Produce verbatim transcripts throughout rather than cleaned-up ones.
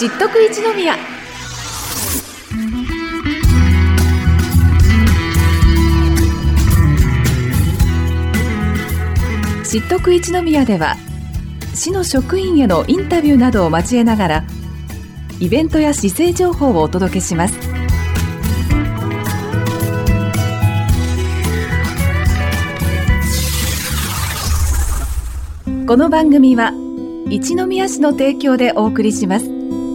知っとく一宮。知っとく一宮では、市の職員へのインタビューなどを交えながら、イベントや市政情報をお届けします。この番組は一宮市の提供でお送りします。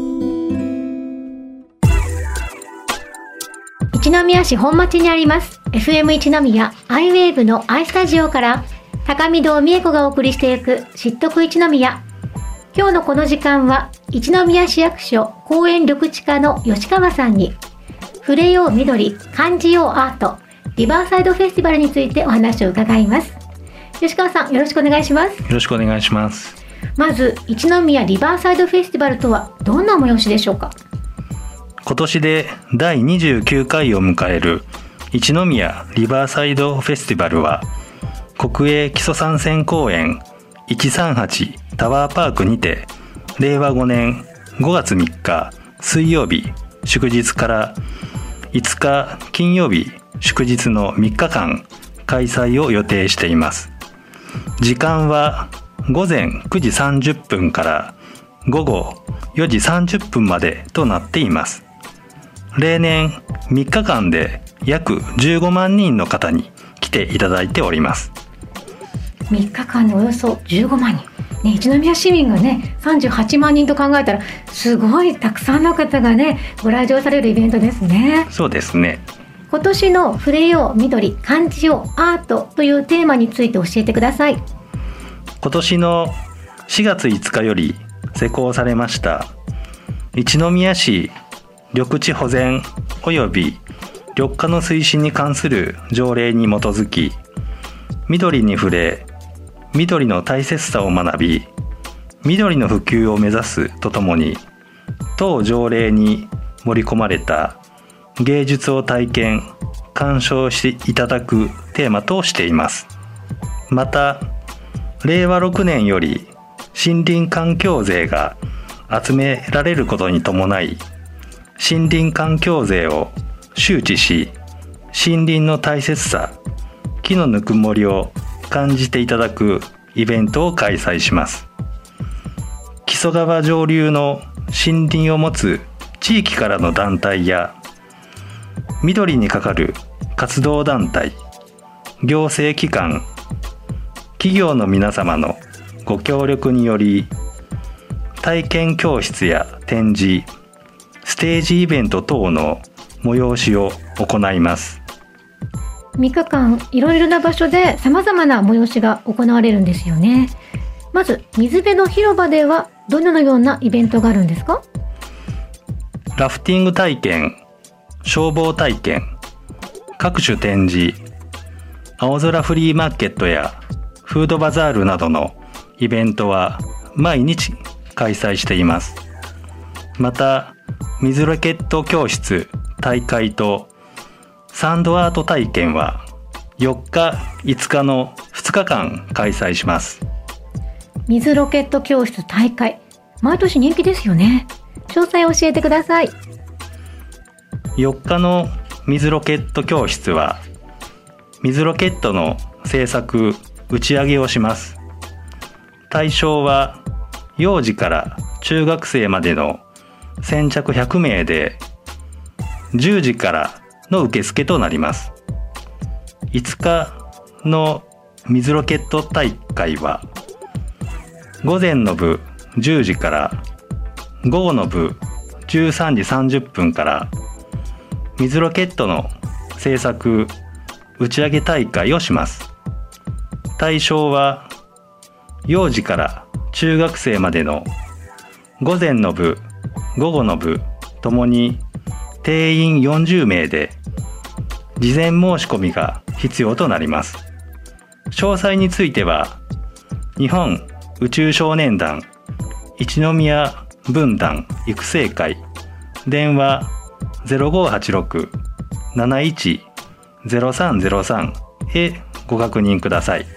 一宮市本町にあります エフエム 一宮アイウェーブの アイスタジオから高見堂美恵子がお送りしていく知っとく一宮。今日のこの時間は一宮市役所公園緑地課の吉川さんに触れよう緑感じようアートリバーサイドフェスティバルについてお話を伺います。吉川さん、よろしくお願いします。 よろしくお願いします。 まず一宮リバーサイドフェスティバルとはどんな催しでしょうか？ 今年でだいにじゅうきゅうかいを迎える一宮リバーサイドフェスティバルは、国営基礎参戦公園いちさんはちタワーパークにてれいわごねんごがつみっか水曜日祝日からいつか金曜日祝日のみっかかん開催を予定しています。時間はごぜんくじさんじゅっぷんからごごよじさんじゅっぷんまでとなっています。例年みっかかんで約じゅうごまんにんの方に来ていただいております。 みっかかんでおよそじゅうごまんにん、ね、一宮市民がねさんじゅうはちまんにんと考えたらすごいたくさんの方がねご来場されるイベントですね。 そうですね。 今年の触れよう緑感じようアートというテーマについて教えてください。 今年のしがついつかより施行されました一宮市緑地保全及び緑化の推進に関する条例に基づき、緑に触れ緑の大切さを学び緑の普及を目指すとともに、当条例に盛り込まれた芸術を体験鑑賞していただくテーマとしています。またれいわろくねんより森林環境税が集められることに伴い、森林環境税を周知し森林の大切さ、木のぬくもりを感じていただくイベントを開催します。木曽川上流の森林を持つ地域からの団体や緑に係る活動団体、行政機関、企業の皆様のご協力により、体験教室や展示、ステージイベント等の催しを行います。 みっかかんいろいろな場所で様々な催しが行われるんですよね。まず水辺の広場ではどのようなイベントがあるんですか？ ラフティング体験、消防体験、各種展示、青空フリーマーケットやフードバザールなどのイベントは毎日開催しています。また水ロケット教室大会とサンドアート体験はよっかいつかのふつかかん開催します。 水ロケット教室大会、毎年人気ですよね。詳細を教えてください。 よっかの水ロケット教室は水ロケットの製作打ち上げをします。対象は幼児から中学生までの先着ひゃくめいでじゅうじからの受付となります。いつかの水ロケット大会は午前の部じゅうじから午後の部じゅうさんじさんじゅっぷんから水ロケットの製作打ち上げ大会をします。対象は幼児から中学生までの午前の部午後の部ともに定員よんじゅうめいで事前申し込みが必要となります。詳細については日本宇宙少年団一宮分団育成会電話 ゼロごはちろく なないち ゼロさんゼロさん へご確認ください。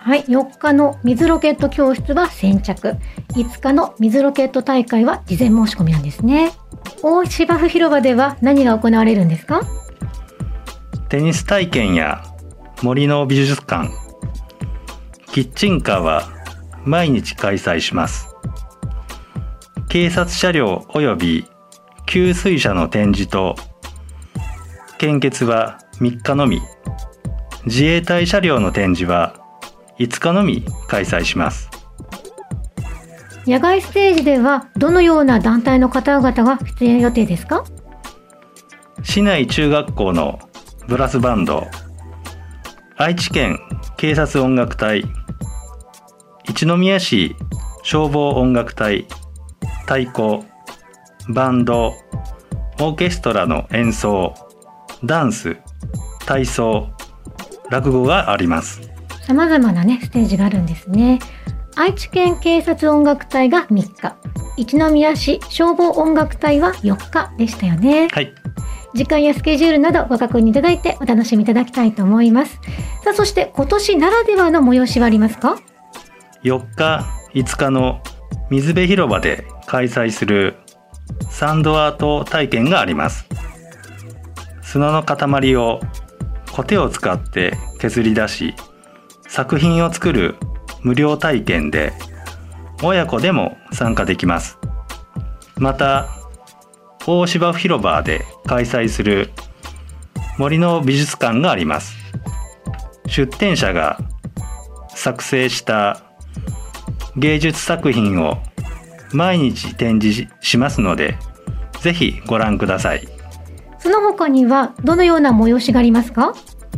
はい、よっかの水ロケット教室は先着、いつかの水ロケット大会は事前申し込みなんですね。大芝生広場では何が行われるんですか？ テニス体験や森の美術館、キッチンカーは毎日開催します。警察車両及び給水車の展示と献血はみっかのみ、自衛隊車両の展示はいつかのみ開催します。 野外ステージではどのような団体の方々が出演予定ですか？ 市内中学校のブラスバンド、愛知県警察音楽隊、一宮市消防音楽隊、太鼓、バンド、オーケストラの演奏、ダンス、体操、落語があります。 様々なねステージがあるんですね。愛知県警察音楽隊がみっか、一宮市消防音楽隊はよっかでしたよね。 はい。 時間やスケジュールなどご確認いただいてお楽しみいただきたいと思います。さあ、そして今年ならではの催しはありますか？ よっか、いつかの水辺広場で開催するサンドアート体験があります。砂の塊をコテを使って削り出し、作品を作る無料体験で親子でも参加できます。また、大芝生広場で開催する森の美術館があります。出展者が作成した芸術作品を毎日展示しますので、ぜひご覧ください。 その他にはどのような催しがありますか？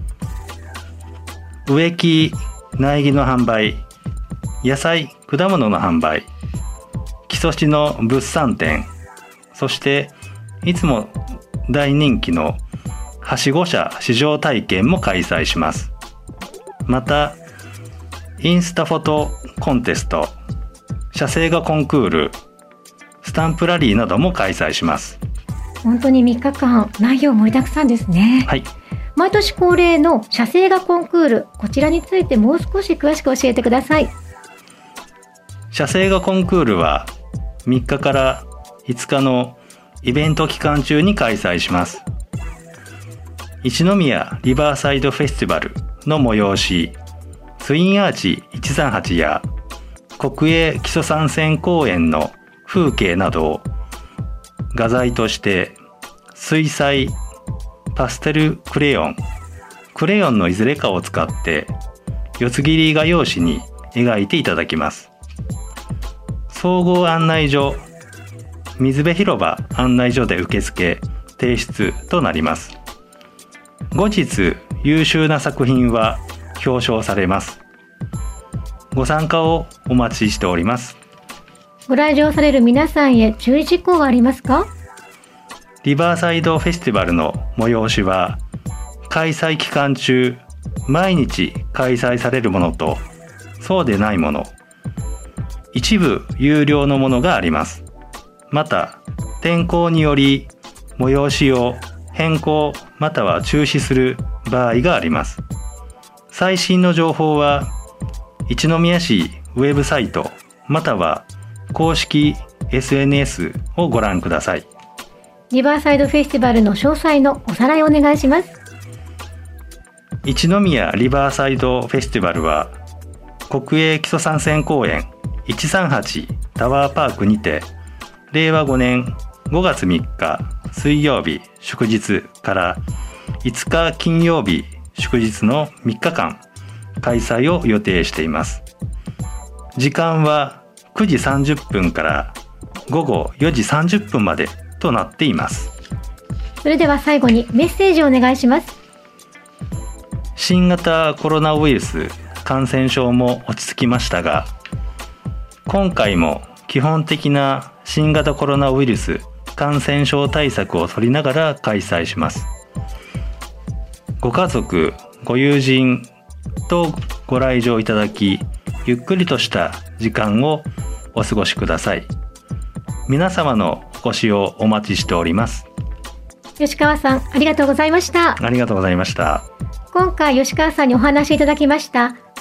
植木、苗木の販売、野菜、果物の販売、木曽市の物産展、そしていつも大人気のはしご車試乗体験も開催します。また、インスタフォトコンテスト、写生画コンクール、スタンプラリーなども開催します。 本当にみっかかん内容盛りだくさんですね。 はい。 毎年恒例の写生画コンクール、こちらについてもう少し詳しく教えてください。 写生画コンクールはみっかからいつかのイベント期間中に開催します。一宮リバーサイドフェスティバルの催し、ツインアーチいちさんはちや国営木曽三川公園の風景などを画材として水彩、パステルクレヨン、クレヨンのいずれかを使って四つ切り画用紙に描いていただきます。総合案内所、水辺広場案内所で受付、提出となります。後日、優秀な作品は表彰されます。ご参加をお待ちしております。 ご来場される皆さんへ注意事項はありますか？ リバーサイドフェスティバルの催しは、開催期間中、毎日開催されるものと、そうでないもの、一部有料のものがあります。また、天候により催しを変更または中止する場合があります。最新の情報は、一宮市ウェブサイトまたは公式 エスエヌエス をご覧ください。 リバーサイドフェスティバルの詳細のおさらいをお願いします。 一宮リバーサイドフェスティバルは、国営木曽三川公園いちさんはちタワーパークにて、れいわごねんごがつみっか水曜日祝日からいつか金曜日祝日のみっかかん開催を予定しています。時間はくじさんじゅっぷんからごごよじさんじゅっぷんまでとなっています。 それでは最後にメッセージをお願いします。 新型コロナウイルス感染症も落ち着きましたが、今回も基本的な新型コロナウイルス感染症対策を取りながら開催します。ご家族、ご友人とご来場いただき、ゆっくりとした時間をお過ごしください。皆様のお越しをお待ちしております。 吉川さん、ありがとうございました。 ありがとうございました。 今回吉川さんにお話しいただきました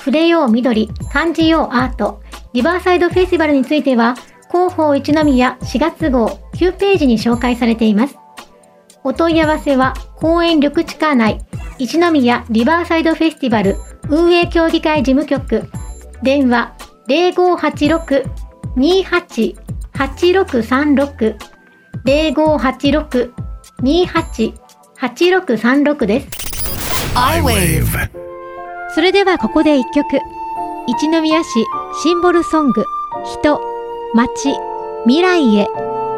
触れよう緑、感じようアート、リバーサイドフェスティバルについては、広報一宮しがつ号きゅうページに紹介されています。お問い合わせは、公園緑地課内、一宮リバーサイドフェスティバル運営協議会事務局、電話 ゼロごはちろく にーはち はちろくさんろく ゼロごはちろく にーはち はちろくさんろく です。 iWave。 それではここで一曲。一宮市シンボルソング、人、街、未来へ。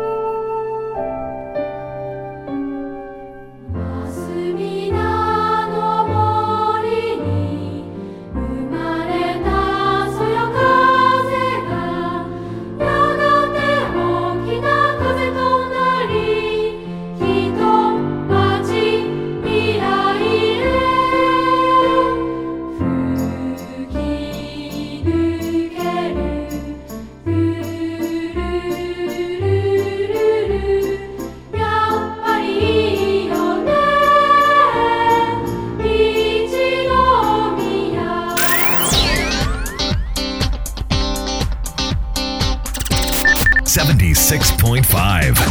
セブンティーシックスポイントファイブ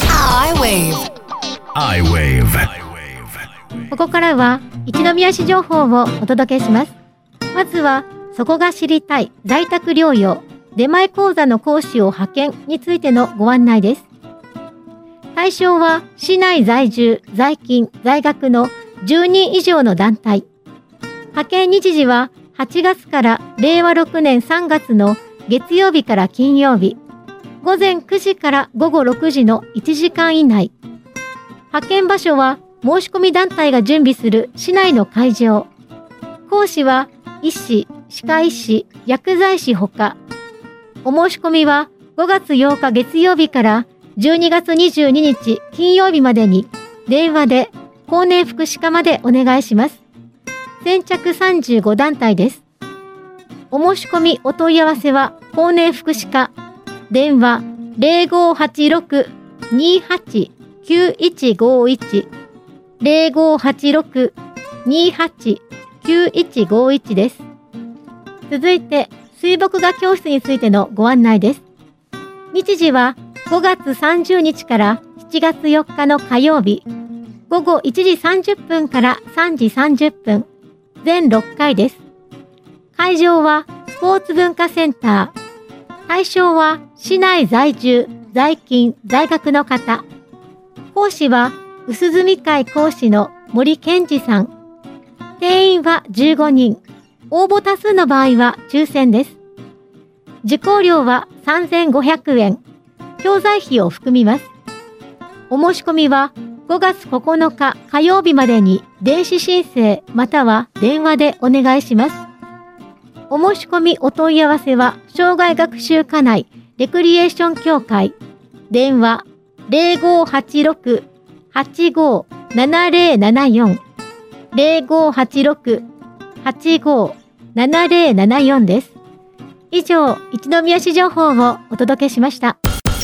iWave。iWave。 ここからは一宮市情報をお届けします。まずはそこが知りたい在宅療養出前講座の講師を派遣についてのご案内です。対象は市内在住、在勤、在学のじゅうにん以上の団体。派遣日時ははちがつかられいわろくねんさんがつの月曜日から金曜日。午前くじから午後ろくじのいちじかん以内。派遣場所は申し込み団体が準備する市内の会場。講師は医師、歯科医師、薬剤師ほか。お申し込みはごがつようか月曜日からじゅうにがつにじゅうににち金曜日までに電話で高年福祉課までお願いします。先着さんじゅうごだんたいです。お申し込みお問い合わせは高年福祉課。電話 ゼロごはちろく にーはち きゅういちごいち ゼロごはちろく にーはち きゅういちごいち です。続いて水墨画教室についてのご案内です。日時はごがつさんじゅうにちからしちがつよっかの火曜日、午後いちじさんじゅっぷんからさんじさんじゅっぷん、全ろっかいです。会場はスポーツ文化センター。対象は市内在住、在勤、在学の方。講師は薄住会講師の森健二さん。定員はじゅうごにん。応募多数の場合は抽選です。受講料はさんぜんごひゃくえん。教材費を含みます。お申し込みはごがつここのか火曜日までに電子申請または電話でお願いします。お申し込みお問い合わせは障害学習課内レクリエーション協会。電話 ゼロごはちろく はちごななゼロななよん ゼロごはちろく はちごななゼロななよん です。以上、一宮市情報をお届けしました。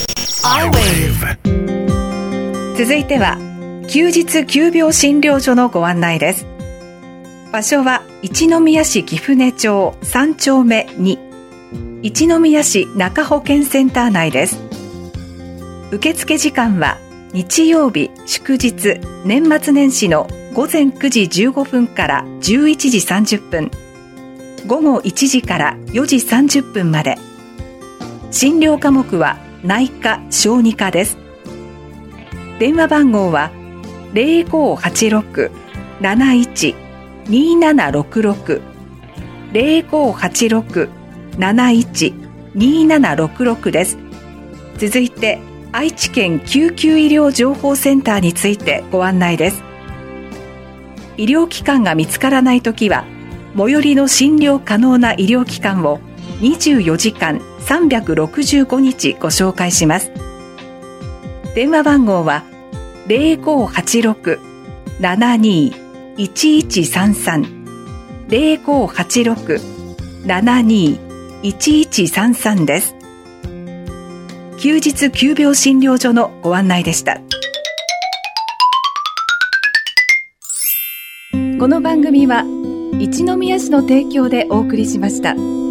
続いては休日急病診療所のご案内です。場所は一宮市貴船町さんちょうめに、一宮市中保健センター内です。受付時間は日曜日、祝日、年末年始のごぜんくじじゅうごふんからじゅういちじさんじゅっぷん、ごごいちじからよじさんじゅっぷんまで。診療科目は内科・小児科です。電話番号は ゼロごはちろく なないち にーななろくろく ゼロごはちろく なないち にーななろくろく です。続いて愛知県救急医療情報センターについてご案内です。医療機関が見つからないときは最寄りの診療可能な医療機関をにじゅうよじかんさんびゃくろくじゅうごにちご紹介します。電話番号は ゼロごはちろく ななにい いちいちさんさん ゼロごはちろく ななにい いちいちさんさん です。休日急病診療所のご案内でした。この番組は一宮市の提供でお送りしました。